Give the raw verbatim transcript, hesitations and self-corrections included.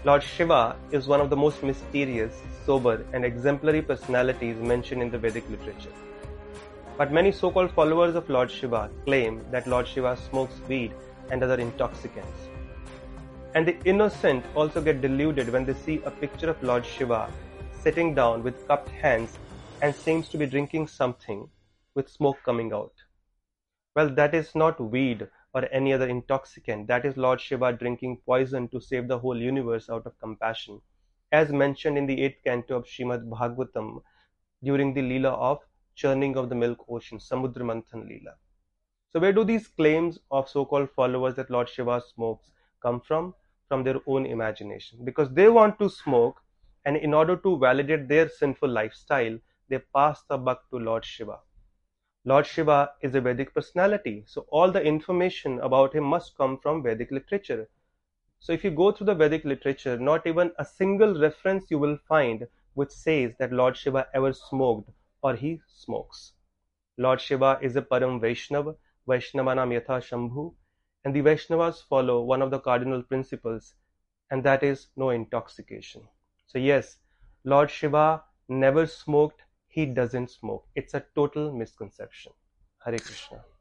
Lord Shiva is one of the most mysterious, sober, and exemplary personalities mentioned in the Vedic literature. But many so-called followers of Lord Shiva claim that Lord Shiva smokes weed and other intoxicants. And the innocent also get deluded when they see a picture of Lord Shiva sitting down with cupped hands and seems to be drinking something with smoke coming out. Well, that is not weed or any other intoxicant. That is Lord Shiva drinking poison to save the whole universe out of compassion, as mentioned in the eighth canto of Srimad Bhagavatam during the Leela of churning of the milk ocean, Samudra Manthan Leela. So where do these claims of so-called followers that Lord Shiva smokes come from? From their own imagination. Because they want to smoke, and in order to validate their sinful lifestyle, they pass the buck to Lord Shiva. Lord Shiva is a Vedic personality, so all the information about him must come from Vedic literature. So if you go through the Vedic literature, not even a single reference you will find which says that Lord Shiva ever smoked or he smokes. Lord Shiva is a Param Vaishnava, Vaishnavanam Yatha Shambhu, and the Vaishnavas follow one of the cardinal principles, and that is no intoxication. So yes, Lord Shiva never smoked, he doesn't smoke. It's a total misconception. Hare Krishna.